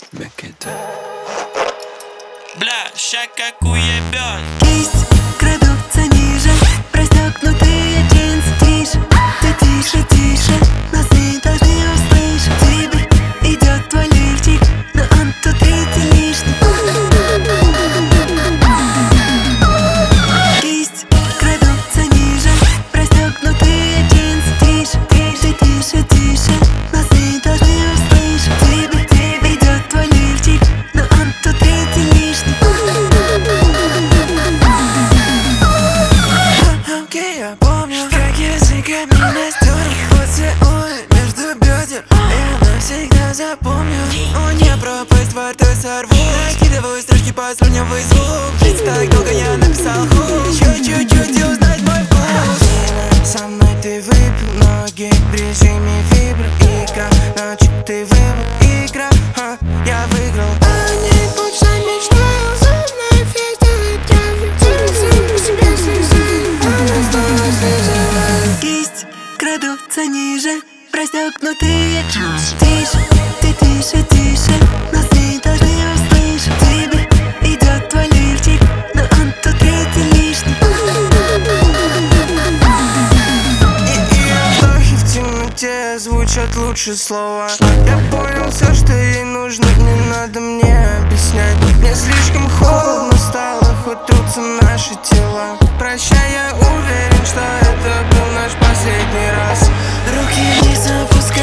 Бля, ща как уебёт. Кисть крадутся ниже, расстёгнутые джинсы. Тише, ты тише, тише, нас не должны услышать. Тебе идёт твой лифчик, но он тут третий лишний. Кисть крадутся ниже, расстёгнутые джинсы. Тише, тише, тише, тише, нас не должны услышать. Тебе идёт твой лифчик, но он тут третий лишний. Я помню, как языками настёр поцелуй между бедер. Я навсегда запомню. Не пропасть во рту сорву. Накидываю строчки по слюнявый звук. Ведь так долго я написал хук. Чуть-чуть и узнать мой вкус. Со мной ты выпил ноги в режиме вибро. Игра, ночью ты выбыл. Игра, я выиграл. Они больше мечтаю, за мной весь делает травлю. Сам по себе слезаю. Кисть крадутся ниже, расстёгнутые джинсы. Тише, ты тише, тише, нас не должны услышать. Тебе идёт твой лифчик, но он тут третий лишний. И вздохи в темноте звучат лучше слова. Я понял все, что ей нужно, не надо мне объяснять. Мне слишком холодно стало, хоть трутся наши тела. Прощай, я уверен, что это был наш последний раз. Руки вниз опускай.